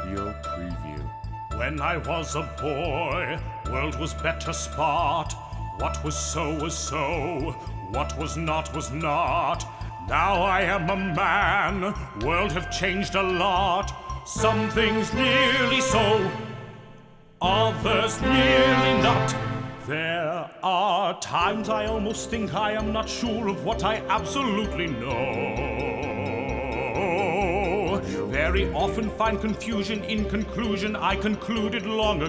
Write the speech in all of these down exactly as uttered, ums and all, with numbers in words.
Audio preview. When I was a boy, world was better spot. What was so was so, what was not was not. Now I am a man, world have changed a lot. Some things nearly so, others nearly not. There are times I almost think I am not sure of what I absolutely know. Very often find confusion in conclusion I concluded long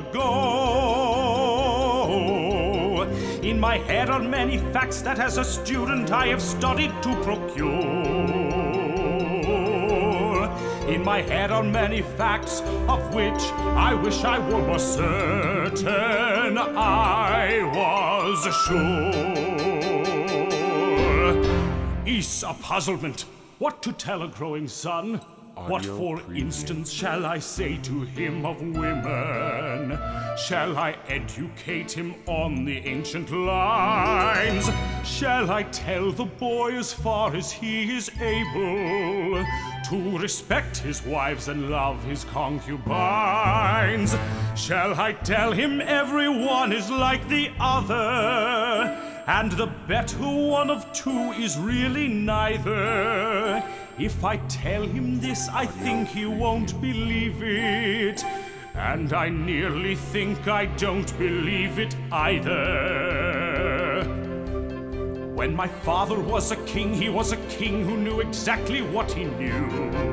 ago. In my head are many facts that as a student I have studied to procure. In my head are many facts of which I wish I were more certain I was sure. Is a puzzlement what to tell a growing son. What, for preview. instance, shall I say to him of women? Shall I educate him on the ancient lines? Shall I tell the boy as far as he is able to respect his wives and love his concubines? Shall I tell him everyone is like the other, and the better one of two is really neither? If I tell him this, I think he won't believe it, and I nearly think I don't believe it either. When my father was a king, he was a king who knew exactly what he knew,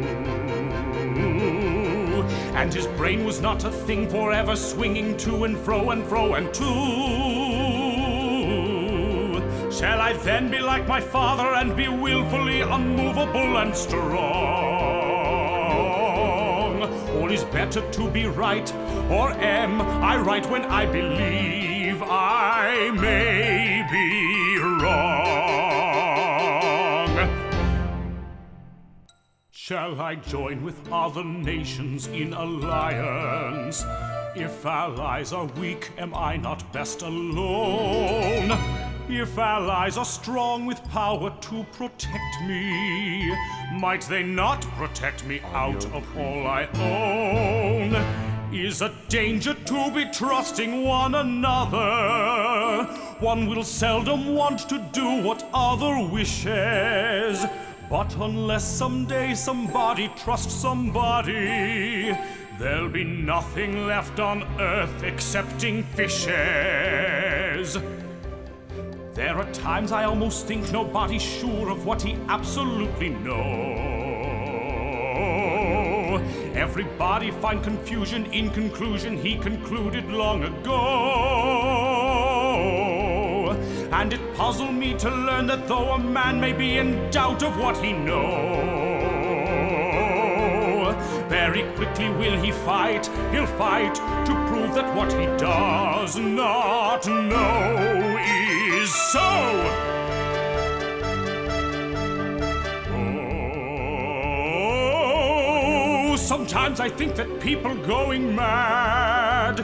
and his brain was not a thing forever swinging to and fro and fro and to. Shall I then be like my father and be willfully unmovable and strong? Or is better to be right, or am I right when I believe I may be wrong? Shall I join with other nations in alliance? If allies are weak, am I not best alone? If allies are strong with power to protect me, might they not protect me out of all I own? Is a danger to be trusting one another. One will seldom want to do what other wishes, but unless someday somebody trusts somebody, there'll be nothing left on earth excepting fishes. There are times I almost think nobody's sure of what he absolutely knows. Everybody find confusion in conclusion he concluded long ago. And it puzzled me to learn that though a man may be in doubt of what he knows, very quickly will he fight, he'll fight to prove that what he does not know is so. Oh, sometimes I think that people going mad.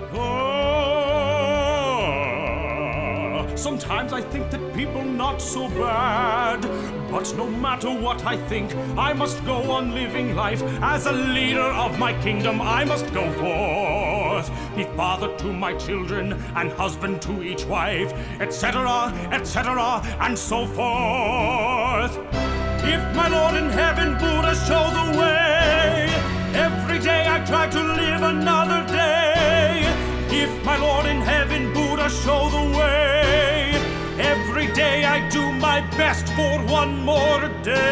Oh, sometimes I think that people not so bad. But no matter what I think, I must go on living life. As a leader of my kingdom, I must go forth, be father to my children, and husband to each wife, et cetera, et cetera, and so forth. If my Lord in heaven, Buddha, show the way, every day I try to live another day. If my Lord in heaven, Buddha, show the way, every day I do my best for one more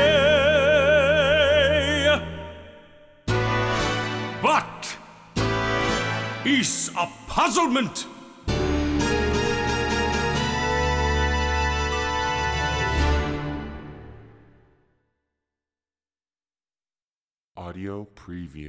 day. But is a puzzlement. Audio preview.